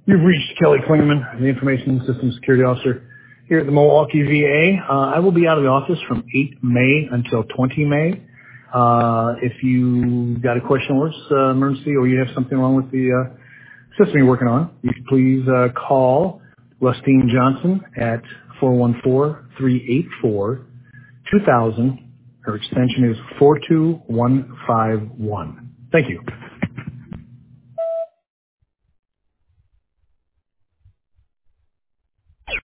You've reached Kelly Klingerman, the Information Systems Security Officer here at the Milwaukee VA. I will be out of the office from 8 May until 20 May. If you got a question or emergency, or you have something wrong with the system you're working on, you can please call Lustine Johnson at 414-384-2000. Her extension is 42151. Thank you.